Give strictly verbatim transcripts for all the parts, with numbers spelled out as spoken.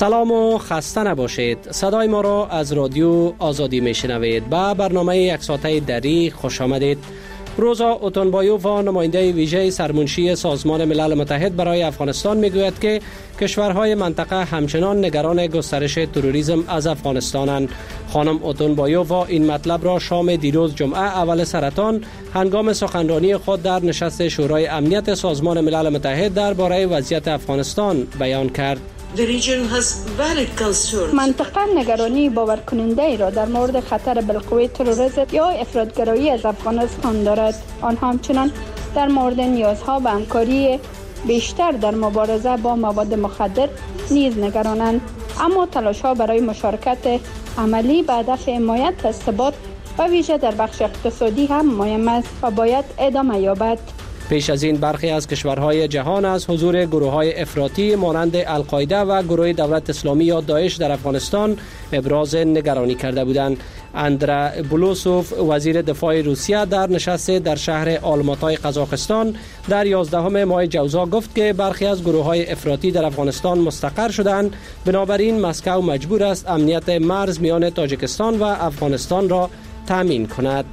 سلام و خسته نباشید. صدای ما را از رادیو آزادی میشنوید. با برنامه یک ساعته دری خوش آمدید. روزا اوتونبایوف و نماینده ویژه سرمنشی سازمان ملل متحد برای افغانستان میگوید که کشورهای منطقه همچنان نگران گسترش تروریسم از افغانستانند. خانم اوتونبایوف این مطلب را شام دیروز جمعه اول سرطان هنگام سخنرانی خود در نشست شورای امنیت سازمان ملل متحد درباره وضعیت افغانستان بیان کرد. منطقه نگرانی باورکننده ای را در مورد خطر بالقوه تروریسم یا افراطگرایی از افغانستان دارد. آنها همچنان در مورد نیازها به همکاری بیشتر در مبارزه با مواد مخدر نیز نگرانند، اما تلاش‌ها برای مشارکت عملی به هدف حمایت از ثبات و ویژه در بخش اقتصادی هم مهم است و باید ادامه یابد. پیش از این برخی از کشورهای جهان از حضور گروه‌های افراطی مانند القاعده و گروه دولت اسلامی یا داعش در افغانستان ابراز نگرانی کرده بودند. اندرا بولوسوف وزیر دفاع روسیه در نشست در شهر آلماتای قزاقستان در یازدهم ماه جوزا گفت که برخی از گروه‌های افراطی در افغانستان مستقر شدند، بنابراین مسکو مجبور است امنیت مرز میان تاجیکستان و افغانستان را تامین کند.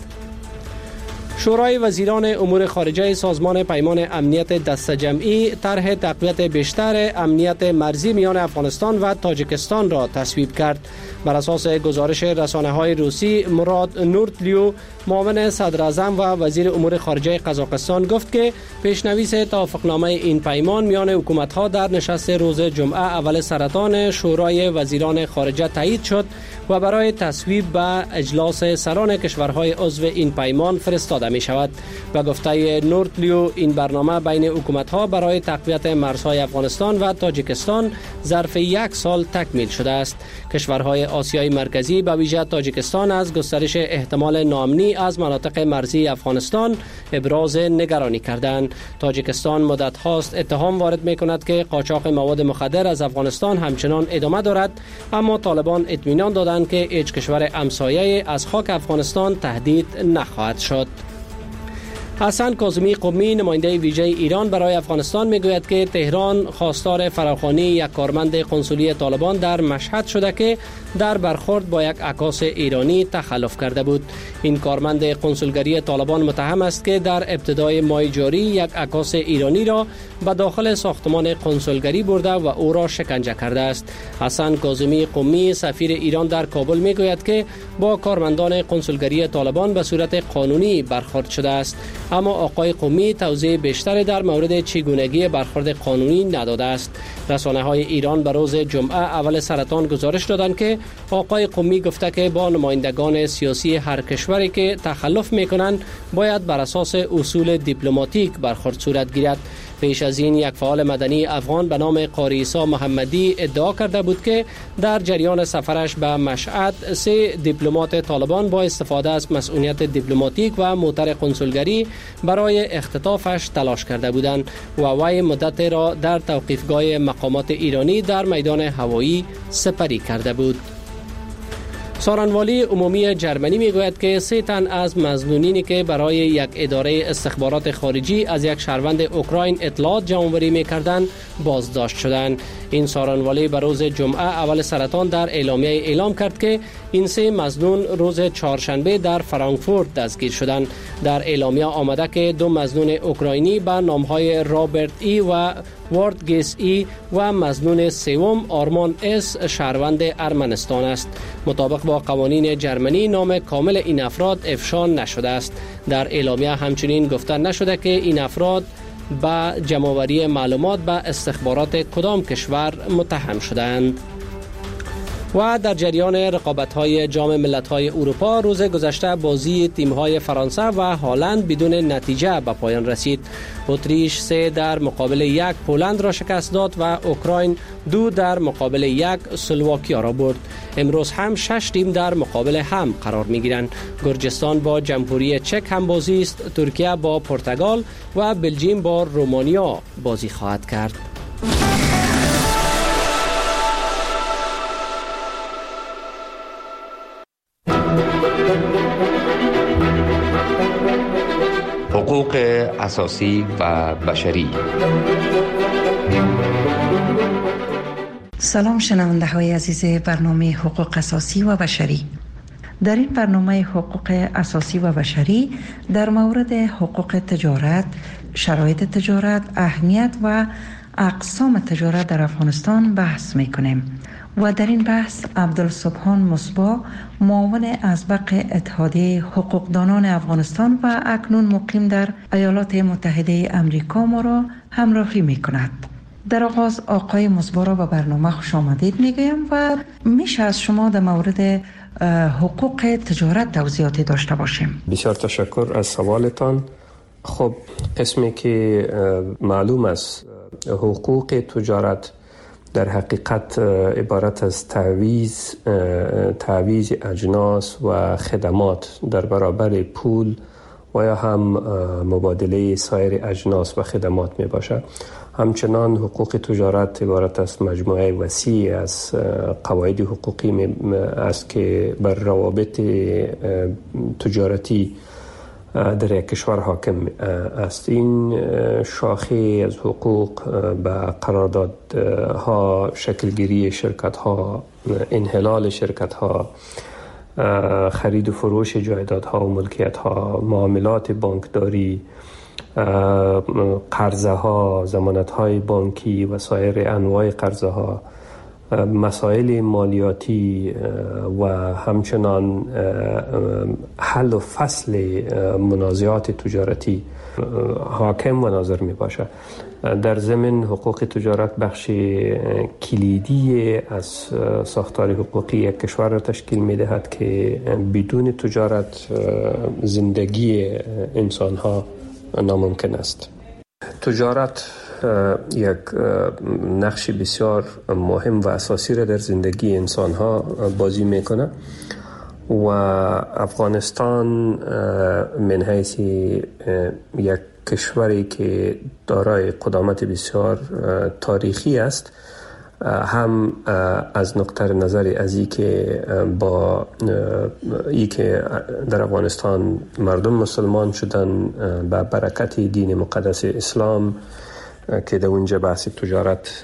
شورای وزیران امور خارجه سازمان پیمان امنیت دسته جمعی طرح تقویت بیشتر امنیت مرزی میان افغانستان و تاجیکستان را تصویب کرد. بر اساس گزارش رسانه‌های روسی، مراد نورتلیو معاون صدر اعظم و وزیر امور خارجه قزاقستان گفت که پیشنویس توافقنامه این پیمان میان حکومت‌ها در نشست روز جمعه اول سرطان شورای وزیران خارجه تایید شد و برای تصویب به اجلاس سران کشورهای عضو این پیمان فرستاده می شود. و گفته نورتلیو این برنامه بین حکومت‌ها برای تقویت مرزهای افغانستان و تاجیکستان ظرف یک سال تکمیل شده است. کشورهای آسیای مرکزی به ویژه تاجیکستان از گسترش احتمال ناامنی از مناطق مرزی افغانستان ابراز نگرانی کردند. تاجیکستان مدت هاست اتهام وارد می کند که قاچاق مواد مخدر از افغانستان همچنان ادامه دارد، اما طالبان اطمینان دادند که هیچ کشور همسایه از خاک افغانستان تهدید نخواهد شد. حسن کاظمی قمی نماینده ویژه ایران برای افغانستان میگوید که تهران خواستار فراخوانی یک کارمند قنسولی طالبان در مشهد شده که در برخورد با یک عکاس ایرانی تخلف کرده بود. این کارمند قنسولگری طالبان متهم است که در ابتدای ماه جاری یک عکاس ایرانی را به داخل ساختمان قنسولگری برده و او را شکنجه کرده است. حسن کاظمی قمی سفیر ایران در کابل میگوید که با کارمندان قنسولگری طالبان به صورت قانونی برخورد شده است، اما آقای قمی توضیح بیشتری در مورد چگونگی برخورد قانونی نداده است. رسانه‌های ایران به روز جمعه اول سرطان گزارش دادند که آقای قمی گفته که با نمایندگان سیاسی هر کشوری که تخلف می‌کنند باید بر اساس اصول دیپلماتیک برخورد صورت گیرد. پیش از این یک فعال مدنی افغان به نام قاری عیسی محمدی ادعا کرده بود که در جریان سفرش به مشهد سه دیپلمات طالبان با استفاده از مسئولیت دیپلماتیک و موتر قنسولگری برای اختطافش تلاش کرده بودند و وی مدت را در توقیفگاه مقامات ایرانی در میدان هوایی سپری کرده بود. سارنوالی عمومی جرمنی میگوید که سه تن از مظنونینی که برای یک اداره استخبارات خارجی از یک شهروند اوکراین اطلاعات جمع‌آوری می‌کردند بازداشت شدند. این سارنوالی به روز جمعه اول سرطان در اعلامیه اعلام کرد که این سه مظنون روز چهارشنبه در فرانکفورت دستگیر شدند. در اعلامیه آمده که دو مظنون اوکراینی به نام‌های رابرت ای و وارد گیس ای و مظنون سوم آرمان اس شهروند ارمنستان است. مطابق با قوانین جرمنی نام کامل این افراد افشا نشده است. در اعلامیه همچنین گفته نشده که این افراد با جمع‌آوری معلومات به استخبارات کدام کشور متهم شدند. و در جریان رقابت‌های جام ملت‌های اروپا روز گذشته بازی تیم‌های فرانسه و هلند بدون نتیجه به پایان رسید. اتریش سه در مقابل یک پولند را شکست داد و اوکراین دو در مقابل یک اسلواکیا را برد. امروز هم شش تیم در مقابل هم قرار می‌گیرند. گرجستان با جمهوری چک هم بازی است، ترکیه با پرتغال و بلژیم با رومانیا بازی خواهد کرد. حقوق اساسی و بشری. سلام شنونده های عزیز برنامه حقوق اساسی و بشری. در این برنامه حقوق اساسی و بشری در مورد حقوق تجارت، شرایط تجارت، اهمیت و اقسام تجارت در افغانستان بحث میکنیم و در این بحث عبدالسبحان مصباح، معاون ازبق اتحادیه حقوقدانان افغانستان و اکنون مقیم در ایالات متحده امریکا ما را همراهی میکند. در آغاز آقای مصباح را به برنامه خوش آمدید میگویم و میشه از شما در مورد حقوق تجارت توضیحاتی داشته باشیم. بسیار تشکر از سوالتان. خب قسمی که معلوم است حقوق تجارت در حقیقت عبارت از تعویض تعویض اجناس و خدمات در برابر پول و یا هم مبادله سایر اجناس و خدمات می باشد. همچنان حقوق تجارت عبارت از مجموعه وسیع از قواعد حقوقی است که بر روابط تجارتی در یک کشور حاکم است. این شاخه از حقوق به قراردادها، شکلگیری شرکت‌ها، انحلال شرکت‌ها، خرید و فروش جایدادها و ملکیت‌ها، معاملات بانکداری، قرضه ها، ضمانت های بانکی و سایر انواع قرضه ها، مسائل مالیاتی و همچنان حل و فصل منازعات تجارتی حاکم و ناظر می باشد. در ضمن حقوق تجارت بخش کلیدی از ساختار حقوقی یک کشور را تشکیل می دهد که بدون تجارت زندگی انسان ها ناممکن است. تجارت یک نقش بسیار مهم و اساسی را در زندگی انسان ها بازی میکنه و افغانستان من حیث یک کشوری که دارای قدامت بسیار تاریخی است، هم از نقطه نظر از ای که با ای که در افغانستان مردم مسلمان شدن با برکت دین مقدس اسلام که در اونجا بحث تجارت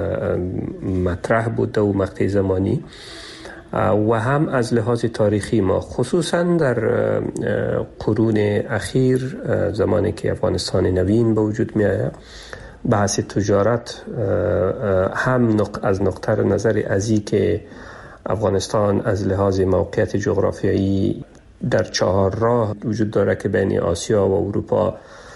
مطرح بوده و مقطع زمانی، و هم از لحاظ تاریخی ما خصوصا در قرون اخیر زمانی که افغانستان نوین به وجود می آید، بحث تجارت هم از نقطه نظر ازی که افغانستان از لحاظ موقعیت جغرافیایی در چهار راه وجود داره که بین آسیا و اروپا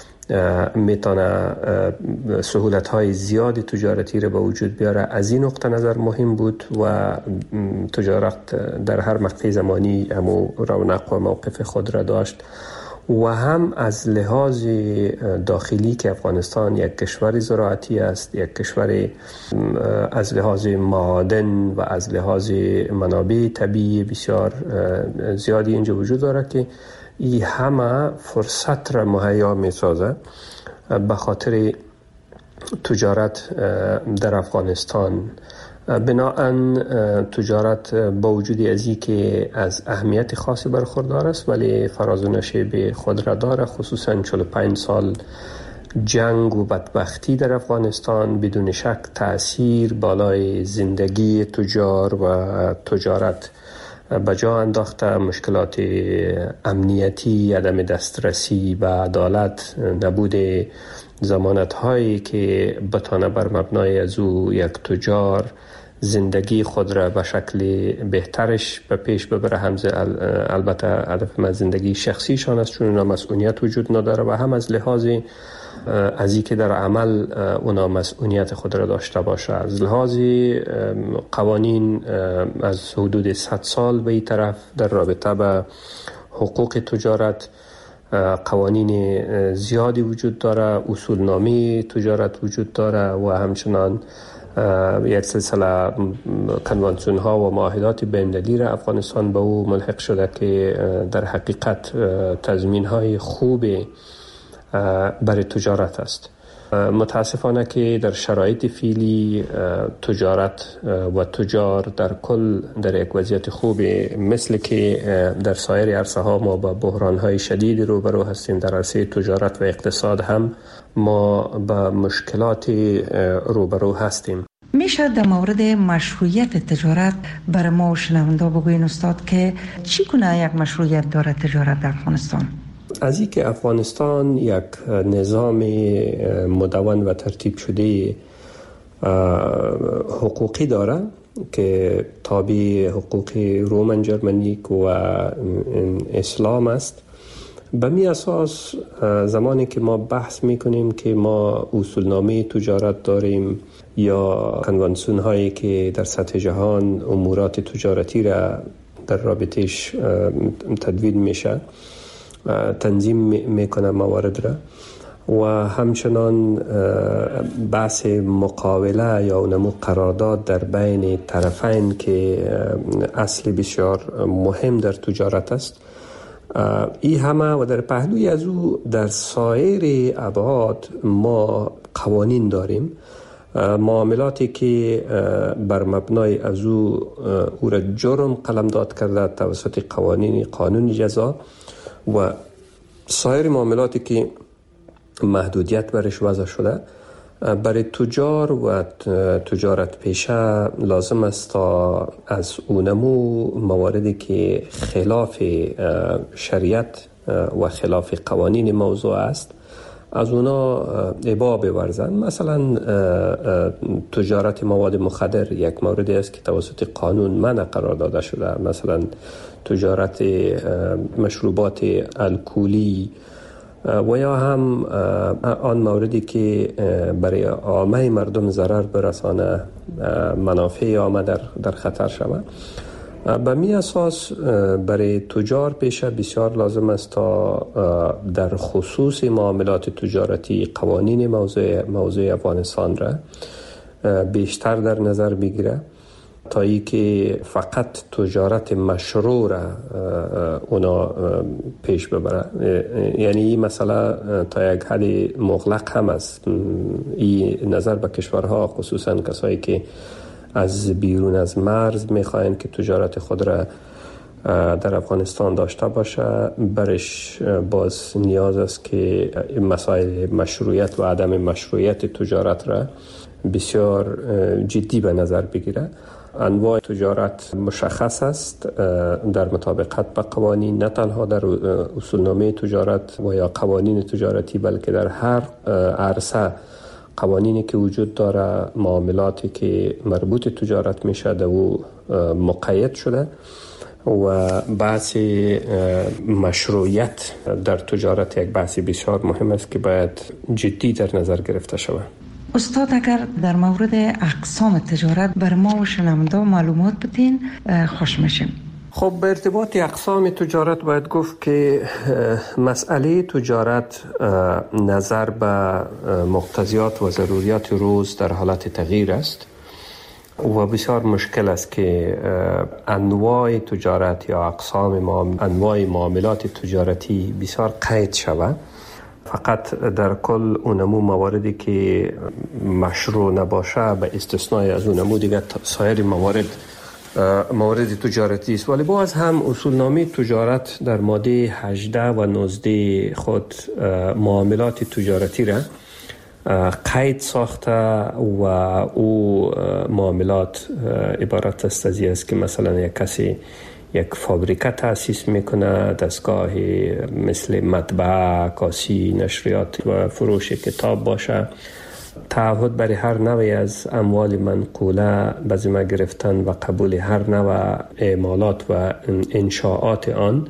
میتونه سهولت های زیادی تجارتی رو به وجود بیاره. از این نقطه نظر مهم بود و تجارت در هر مقطع زمانی همو رونق و موقف خود را داشت، و هم از لحاظ داخلی که افغانستان یک کشور زراعتی است، یک کشور از لحاظ معادن و از لحاظ منابع طبیعی بسیار زیادی اینجا وجود داره که این همه فرصت را مهیا می سازه به خاطر تجارت در افغانستان. بناهن تجارت با وجود ازی که از اهمیت خاصی برخوردار است ولی فراز و نشیب خود را داره، خصوصا چهل و پنج سال جنگ و بدبختی در افغانستان بدون شک تأثیر بالای زندگی تجار و تجارت بجا انداخته. مشکلات امنیتی، عدم دسترسی به عدالت، نبود ضمانت هایی که بتانه بر مبنای از او یک تجار زندگی خود را به شکل بهترش به پیش ببره. همزه البته هدف من زندگی شخصیشان است چون اونا مسئولیت وجود نداره و هم از لحاظ از این که در عمل اونا مسئولیت خود را داشته باشه. از لحاظ قوانین از حدود صد سال به این طرف در رابطه به حقوق تجارت قوانین زیادی وجود داره، اصولنامه تجارت وجود داره و همچنان یک سلسله کنوانسیون ها و معاهدات بین‌المللی را افغانستان به او ملحق شده که در حقیقت تضمین های خوب برای تجارت است. متاسفانه که در شرایط فعلی تجارت و تجار در کل در یک وضعیت خوب، مثل که در سایر عرصه ها ما با بحران های شدید روبرو هستیم، در عرصه تجارت و اقتصاد هم ما با مشکلات روبرو هستیم. میشه در مورد مشروعیت تجارت برای ما و شنونده بگوین استاد که چی کنه یک مشروعیت داره تجارت در افغانستان؟ از اینکه افغانستان یک نظام مدون و ترتیب شده حقوقی داره که تابع حقوق رومن جرمنیک و اسلام است، به می اساس زمانی که ما بحث میکنیم که ما اصولنامه تجارت داریم یا کنوانسیون هایی که در سطح جهان امورات تجارتی را در رابطهش تدوین میشه، تنظیم میکنه موارد را، و همچنان بحث مقاوله یا اونمو قرارداد در بین طرفین که اصل بسیار مهم در تجارت است، این همه و در پهلوی از او در سایر ابعاد ما قوانین داریم، معاملاتی که بر مبنای از او او را جرم قلمداد کرده توسط قوانین قانون جزا، و سایر معاملاتی که محدودیت برش وضع شده. برای تجار و تجارت پیشه لازم است تا از اونمو مواردی که خلاف شریعت و خلاف قوانین موضوع است از اونا ابا بورزن. مثلا تجارت مواد مخدر یک موردی است که توسط قانون منع قرار داده شده، مثلا تجارت مشروبات الکلی و یا هم آن موردی که برای عامه مردم ضرر برسانه، منافع عامه در, در خطر شود. به می اساس برای تجار پیشه بسیار لازم است تا در خصوص معاملات تجارتی قوانین موضوع, موضوع افغانستان را بیشتر در نظر بگیره تا ای که فقط تجارت مشروع را اونا پیش ببره. یعنی این مسئله تا یک حد مغلق هم است. این نظر به کشورها، خصوصا کسایی که از بیرون از مرز میخواین که تجارت خود را در افغانستان داشته باشه، برش باز نیاز است که مسائل مشروعیت و عدم مشروعیت تجارت را بسیار جدی به نظر بگیره. انواع تجارت مشخص است در مطابقت با قوانین، نه تنها در اصولنامه تجارت و یا قوانین تجارتی، بلکه در هر عرصه قوانینی که وجود داره، معاملاتی که مربوط تجارت میشه در او مقید شده و بحث مشروعیت در تجارت یک بحث بسیار مهم است که باید جدی در نظر گرفته شود. استاد اگر در مورد اقسام تجارت بر ما و شنونده معلومات بدین خوش میشیم. خب به ارتباط اقسام تجارت باید گفت که مسئله تجارت نظر به مقتضیات و ضروریات روز در حالت تغییر است و بسیار مشکل است که انواع تجارت یا اقسام انواع معاملات تجارتی بسیار قید شود. فقط در کل اونمو مواردی که مشروع نباشه به استثنای از اونمو دیگه سایر موارد موارد تجارتی است. ولی باز هم اصولنامه تجارت در ماده هجده و نوزده خود معاملات تجارتی را قید ساخته و او معاملات عبارت است از است که مثلا یک کسی یک فابریکه تأسیس میکنه، دستگاه مثل مطبعه، عکاسی، نشریات و فروش کتاب باشه، تعهد برای هر نوعی از اموال منقوله به ذمه گرفتن و قبول هر نوع اعمالات و انشاءات آن،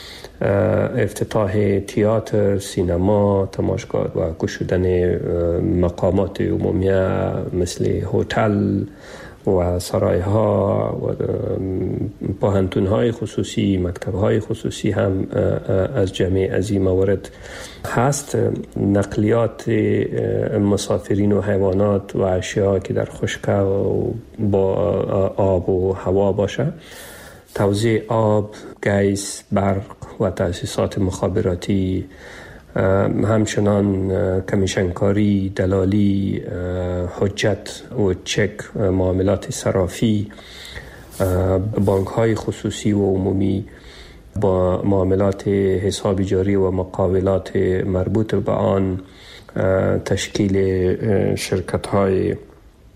افتتاح تئاتر، سینما، تماشاگاه و گشودن مقامات عمومیه مثل هتل و سرایها و پوهنتون‌های خصوصی، مکتب‌های خصوصی هم از جمعی از این موارد هست. نقلیات مسافرین و حیوانات و اشیاء که در خشک و با آب و هوا باشه، توزیع آب، گیس، برق و تأسیسات مخابراتی، همچنان کمیشنکاری، دلالی، حجت و چک، معاملات صرافی، بانک های خصوصی و عمومی، با معاملات حساب جاری و مقاولات مربوط به آن، تشکیل شرکت های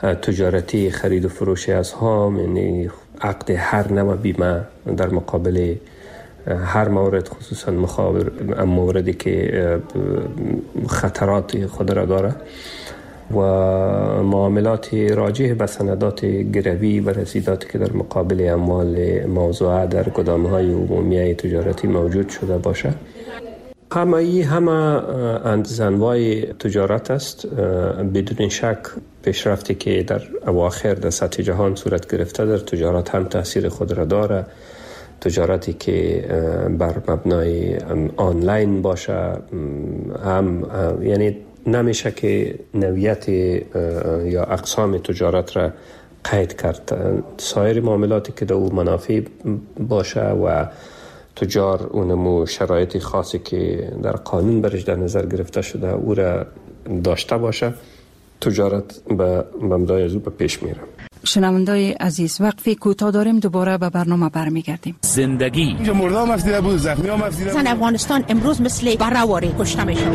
تجارتی خرید و فروش اسهام، یعنی عقد هر نوع بیمه در مقابل هر مورد، خصوصا موردی که خطرات خود را داره، و معاملات راجع به سندات گروی و رسیداتی که در مقابل اموال موضوعه در گدام‌های عمومی تجارتی موجود شده باشه. همه ای همه انواع تجارت است. بدون شک پیشرفتی که در اواخر در سطح جهان صورت گرفته در تجارت هم تاثیر خود را داره. تجارتی که بر مبنای آنلاین باشه هم، یعنی نمیشه که نوعیت یا اقسام تجارت را قید کرد. سایر معاملاتی که در او منافع باشه و تجار اونمو شرایط خاصی که در قانون برش در نظر گرفته شده او را داشته باشه، تجارت به مبنای از او به پیش میره. شنوندای عزیز، وقفی کوتاه داریم، دوباره به برنامه برمیگردیم. زندگی اینجا مردم افتیده بود، زخمی هم افتیده بود. زن افغانستان امروز مثل برآوری کشته میشه.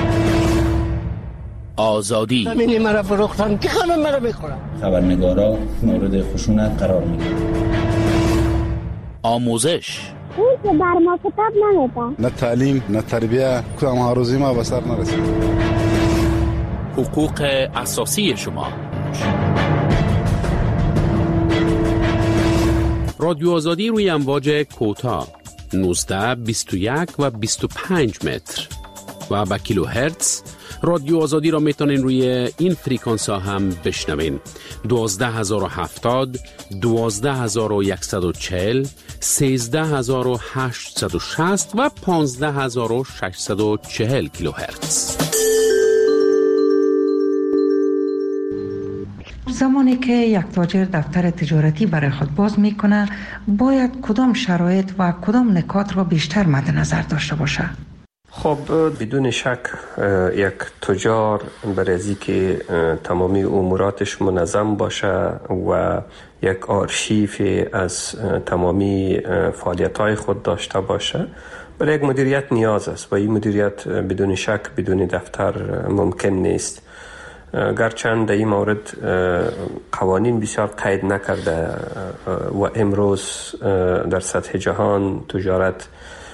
آزادی زمینی مرا فروختن که همه مرا میخورن. خبرنگارا مورد خشونت قرار میگیرن. آموزش اون که بر ما کتاب نمیدن. نه تعلیم نه تربیه، کدام هاروزی ما به سر نرسید. حقوق اساسی شما. رادیو آزادی روی امواج کوتاه نوزده، بیست و یک و بیست و پنج متر و با کیلو هرتز. رادیو آزادی را میتونین روی این فریکانس ها هم بشنوین: دوازده هزار و هفتاد، دوازده هزار و صد و چهل، سیزده هزار و هشتصد و شصت و پانزده هزار و ششصد و چهل کیلو هرتز. زمانی که یک تاجر دفتر تجارتی برای خود باز میکنه، باید کدام شرایط و کدام نکات را بیشتر مد نظر داشته باشه؟ خب بدون شک یک تجار برای از که تمامی اموراتش منظم باشه و یک آرشیف از تمامی فعالیت‌های خود داشته باشه، برای یک مدیریت نیاز است و این مدیریت بدون شک بدون دفتر ممکن نیست. گرچند در این مورد قوانین بسیار قید نکرده و امروز در سطح جهان تجارت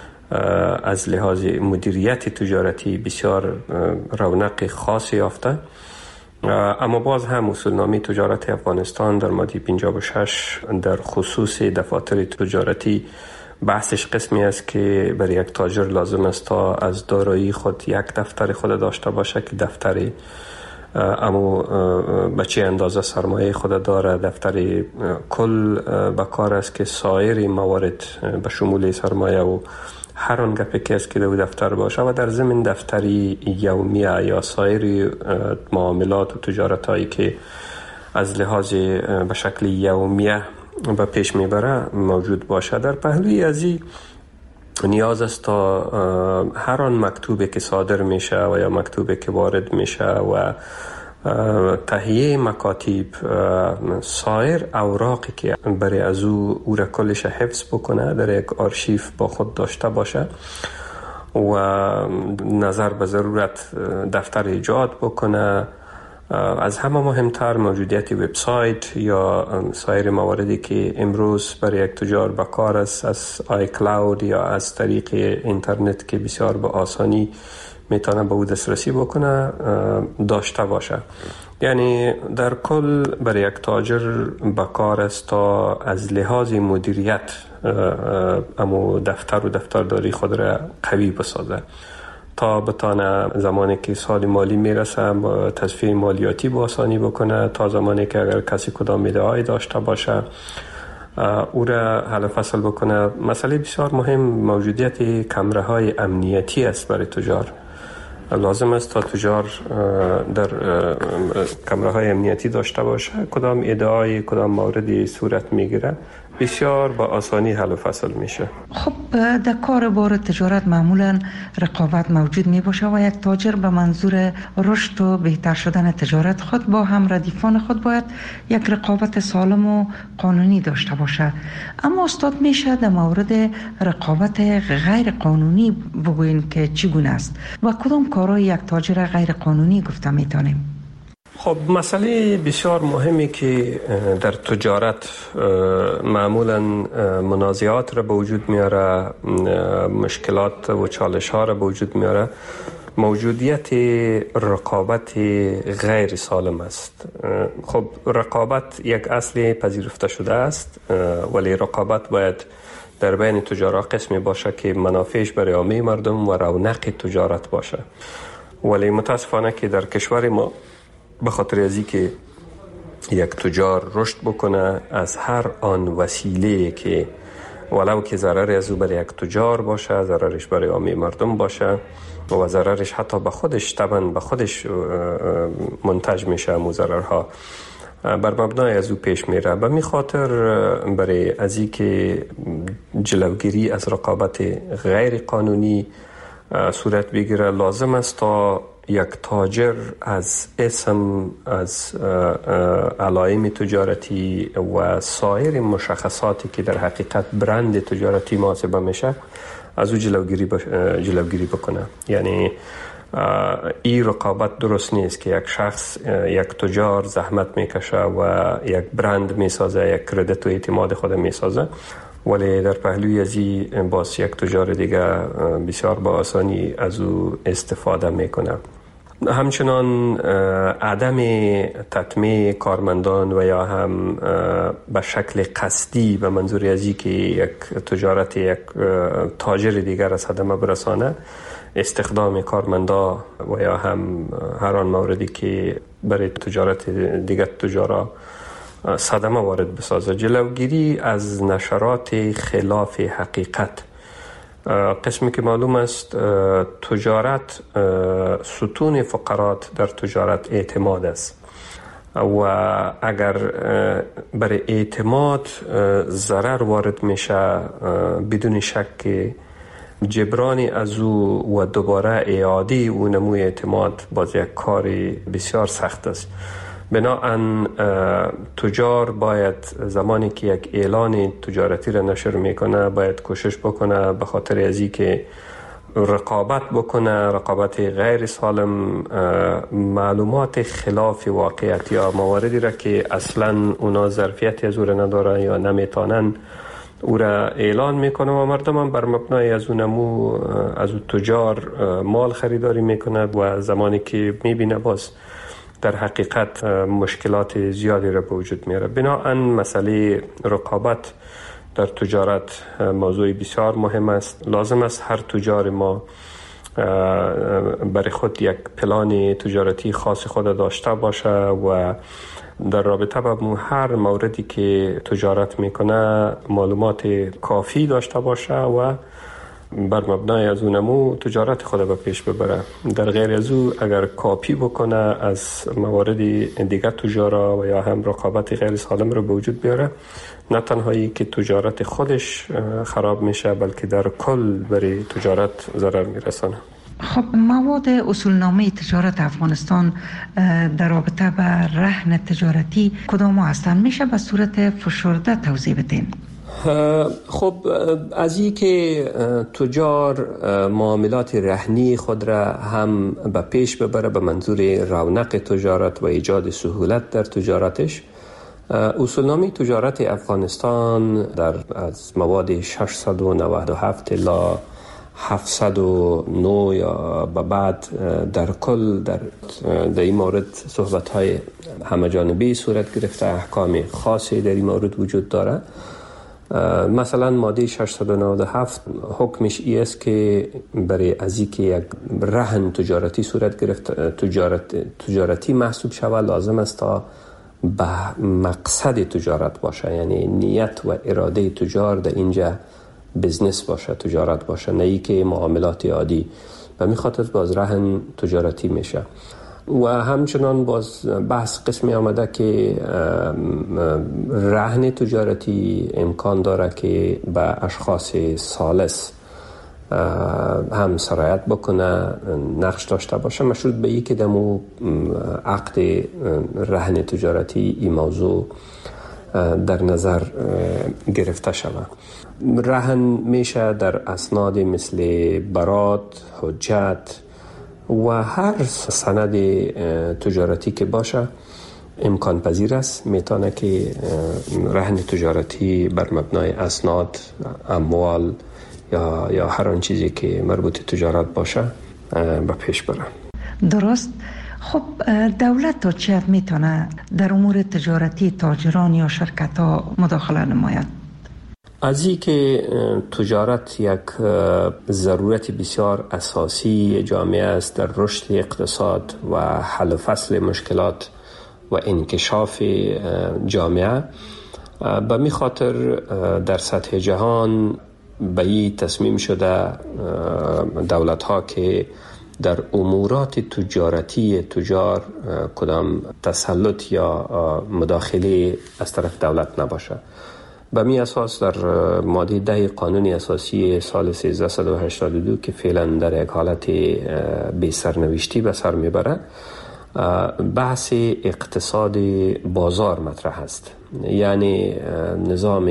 از لحاظ مدیریت تجارتی بسیار رونق خاصی یافته، اما باز هم اصولنامه تجارت افغانستان در ماده پنجاه و شش در خصوص دفاتر تجارتی بحثش قسمی است که برای یک تاجر لازم است تا از دارایی خود یک دفتر خود داشته باشه که دفتر اما به چه اندازه سرمایه خود داره، دفتر کل بکار است که سایر موارد به شمول سرمایه و هر آن گپی که است که در دفتر باشه و در ضمن دفتری یومیه یا سایر معاملات و تجارت هایی که از لحاظ به شکل یومیه به پیش میبره موجود باشه. در پهلوی از این نیاز است تا هر آن مکتوبی که صادر میشه و یا مکتوبی که وارد میشه و تهیه مکاتب سایر اوراقی که برای از او او را کلش حفظ بکنه در یک آرشیف با خود داشته باشه و نظر به ضرورت دفتر ایجاد بکنه. از همه مهمتر موجودیت وبسایت یا سایر مواردی که امروز برای یک تجار بکار است از آی کلاود یا از طریق اینترنت که بسیار به آسانی میتونه به او دسترسی بکنه داشته باشه. یعنی در کل برای یک تاجر بکار است تا از لحاظ مدیریت اما دفتر و دفترداری خود را قوی بسازه تا بتانه زمانی که سال مالی میرسه تصفیه مالیاتی با آسانی بکنه، تا زمانی که اگر کسی کدام میده‌ای داشته باشه او را حل فصل بکنه. مسئله بسیار مهم موجودیت کمره های امنیتی است برای تجار. لازم است تا تجار در کمره های امنیتی داشته باشه. کدام ادعای کدام موردی صورت میگیره بسیار با آسانی حل و فصل میشه. خب در کار بار تجارت معمولا رقابت موجود می باشه و یک تاجر به منظور رشد و بهتر شدن تجارت خود با هم ردیفان خود باید یک رقابت سالم و قانونی داشته باشه. اما استاد میشه در مورد رقابت غیر قانونی بگوین که چگونه است و کدام کارهای یک تاجر غیر قانونی گفته میتونیم؟ خب مسئله بسیار مهمی که در تجارت معمولا منازعات را به وجود میاره، مشکلات و چالش ها را به وجود میاره، موجودیت رقابت غیر سالم است. خب رقابت یک اصل پذیرفته شده است، ولی رقابت باید در بین تجارت قسمی باشه که منافعش برای عامه مردم و رونق تجارت باشه. ولی متاسفانه که در کشور ما به خاطر از اینکه یک تجار رشد بکنه، از هر آن وسیله که ولو که ضرر از او برای یک تجار باشه، ضررش برای عامه مردم باشه و ضررش حتی به خودش طبعا به خودش منتج میشه، مو ضررها بر مبنای از او پیش میره. به می خاطر برای از اینکه جلوگیری از رقابت غیر قانونی صورت بگیره، لازم است تا یک تاجر از اسم، از علائم تجارتی و سایر مشخصاتی که در حقیقت برند تجارتی محاسبه میشه از او جلوگیری بش... جلوگیری بکنه. یعنی این رقابت درست نیست که یک شخص، یک تجار زحمت میکشه و یک برند میسازه، یک کردیت و اعتماد خود میسازه، ولی در پهلوی از این باز یک تجار دیگه بسیار با آسانی از او استفاده میکنه. همچنان عدم تطمیع کارمندان و یا هم به شکل قصدی به منظور از این که یک تجارت یک تاجر دیگر از صدمه برسانه، استخدام کارمندا و یا هم هر آن موردی که برای تجارت دیگر تجارا صدمه وارد بسازه. جلوگیری از نشرات خلاف حقیقت. قسمی که معلوم است تجارت، ستون فقرات در تجارت اعتماد است و اگر برای اعتماد ضرر وارد میشه، بدون شک جبران از او و دوباره اعاده او نموی اعتماد باز یک کار بسیار سخت است. بناهن تجار باید زمانی که یک اعلان تجارتی را نشر میکنه باید کوشش بکنه به خاطر ازی که رقابت بکنه، رقابت غیر سالم، معلومات خلاف واقعیت یا مواردی را که اصلا اونا ظرفیتی از او را ندارن یا نمیتونن او را اعلان میکنه و مردم هم بر مبنای از اون نمو از اون تجار مال خریداری میکنه و زمانی که میبینه باز در حقیقت مشکلات زیادی را به وجود میاره. بناهن مسئله رقابت در تجارت موضوع بسیار مهم است. لازم است هر تجار ما برای خود یک پلان تجارتی خاص خود داشته باشه و در رابطه با هر موردی که تجارت میکنه معلومات کافی داشته باشه و بر مبنای از اونمو تجارت خود به پیش ببره. در غیر از او اگر کاپی بکنه از موارد دیگر تجارا و یا هم رقابت غیر سالم رو به وجود بیاره، نه تنهایی که تجارت خودش خراب میشه بلکه در کل برای تجارت ضرر میرسانه. خب مواد اصولنامه تجارت افغانستان در رابطه با رهن تجارتی کدام هستند؟ میشه به صورت فشرده توضیح بدین؟ خب از این که تجار معاملات رهنی خود را هم به پیش ببره به منظور رونق تجارت و ایجاد سهولت در تجارتش، اصولنامه تجارت افغانستان در از مواد ششصد و نود و هفت الی هفتصد و نه یا به بعد در کل در در این مورد صحبت‌های همه‌جانبه صورت گرفته، احکام خاصی در این مورد وجود داره. مثلا ماده ششصد و نود و هفت حکمش ای است که برای از اینکه یک رهن تجارتی صورت گرفت تجارت تجارتی محسوب شود لازم است تا به مقصد تجارت باشه، یعنی نیت و اراده تجار در اینجا بزنس باشه، تجارت باشه، نه ای که معاملات عادی. و می خاطر باز رهن تجارتی میشه. و همچنان باز بحث قسمی آمده که رهن تجارتی امکان داره که به اشخاص ثالث هم سرایت بکنه، نقش داشته باشه، مشروط به این که دمو عقد رهن تجارتی این موضوع در نظر گرفته شود. رهن میشه در اسناد مثل برات، حجت، و هر سند تجارتی که باشه امکان پذیر است، میتونه که رهن تجارتی بر مبنای اسناد، اموال یا یا هر آن چیزی که مربوط تجارت باشه به پیش بره. درست. خب دولت تا چه حد میتونه در امور تجارتی تاجران یا شرکت ها مداخله نماید؟ از این که تجارت یک ضرورت بسیار اساسی جامعه است در رشد اقتصاد و حل و فصل مشکلات و انکشاف جامعه، به می خاطر در سطح جهان به این تصمیم شده دولت ها که در امورات تجارتی تجار کدام تسلط یا مداخله از طرف دولت نباشه. به می اساس در ماده ده قانون اساسی سال سیزده و هشتاد و دو که فعلا در یک حالت بی سرنوشتی به سر میبره، بحث اقتصاد بازار مطرح است. یعنی نظام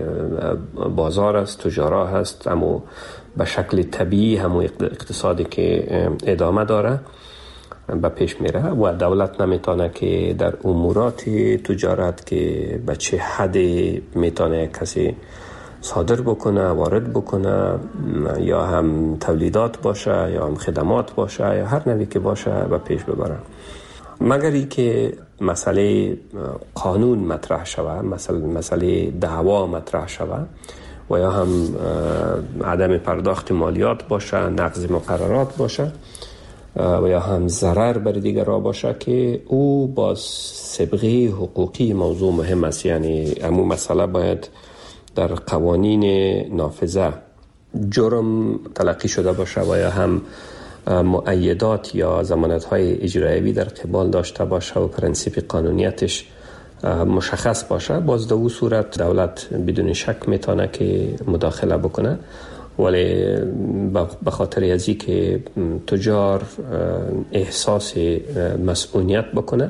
بازار است، تجارت هست، اما به شکل طبیعی همون اقتصادی که ادامه داره به پیش میره و دولت نمیتونه که در امورات تجارت که به چه حد میتونه کسی صادر بکنه، وارد بکنه، یا هم تولیدات باشه یا هم خدمات باشه یا هر نوعی که باشه به پیش ببره، مگر ای که مسئله قانون مطرح شوه، مسئله مسئله دعوا مطرح شوه و یا هم عدم پرداخت مالیات باشه، نقض مقررات باشه و یا هم ضرر بر دیگران باشه که او باز سابقه حقوقی موضوع مهم است. یعنی همون مسئله باید در قوانین نافذه جرم تلقی شده باشه و یا هم مؤیدات یا ضمانت‌های اجرایی در قبال داشته باشه و پرنسیپ قانونیتش مشخص باشه. باز در اون صورت دولت بدون شک میتونه که مداخله بکنه، ولی به خاطر ازی که تجار احساس مسئولیت بکنه،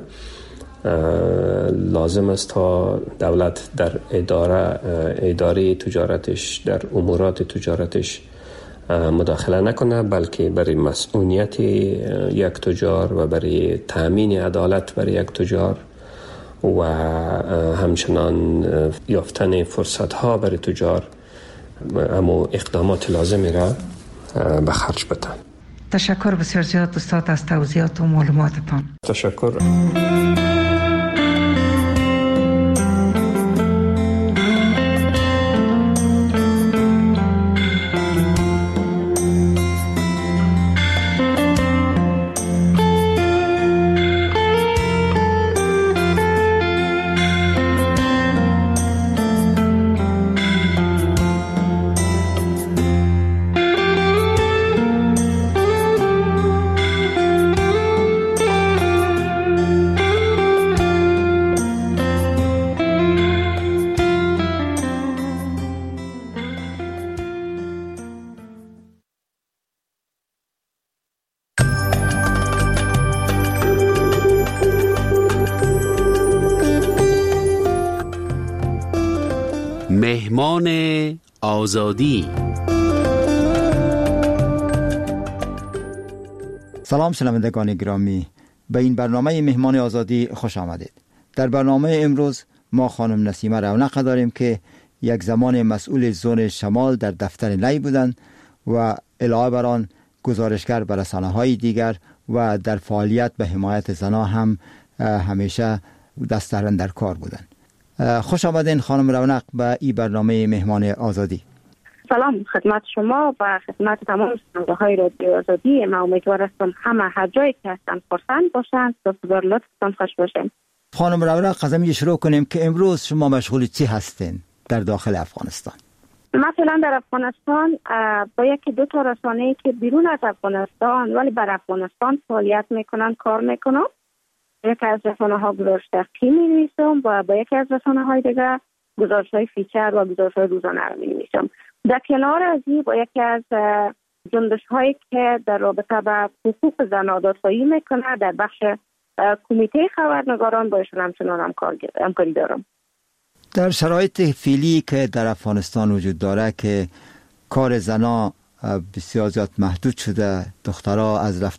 لازم است تا دولت در اداره اداره تجارتش، در امورات تجارتش مداخله نکنه، بلکه برای مسئولیت یک تجار و برای تامین عدالت برای یک تجار و همچنان یافتن فرصت ها برای تجار اما اقدامات لازمی را به خرج بده. تشکر بسیار زیاد استاد از توضیحات و معلوماتتان. تشکر. مهمان آزادی. سلام شنوندگان گرامی، به این برنامه مهمان آزادی خوش آمدید. در برنامه امروز ما خانم نسیمه رونق داریم که یک زمان مسئول زون شمال در دفتر نی بودند و علاوه بر آن گزارشگر بر رسانه‌های دیگر و در فعالیت به حمایت زنان هم همیشه دست در کار بودند. خوش آمدین خانم رونق به این برنامه مهمان آزادی. سلام خدمت شما و خدمت تمام شنونده های رادیو آزادی. من امیدوار هستم همه هر جایی که هستن خرسند باشند و بسیار لطفتان خوش باشین. خانم رونق از همین شروع کنیم که امروز شما مشغول چی هستین در داخل افغانستان؟ مثلا در افغانستان با یکی دو تا رسانه‌ای که بیرون از افغانستان ولی بر افغانستان فعالیت میکنن کار میکنم. یکی از رسانه ها گزارش دقیقی می نویسم و با یکی از رسانه های دیگر گزارش های فیچر و گزارش های روزانه رو می نویسم. در کنار از این با یکی از جنبش هایی که در رابطه با حقوق زنان دادخواهی میکنه در بخش کمیته خبرنگاران با ایشون همچنان همکاری دارم. در شرایط فعلی که در افغانستان وجود داره که کار زنان بسیار زیاد محدود شده، دخترها از رفت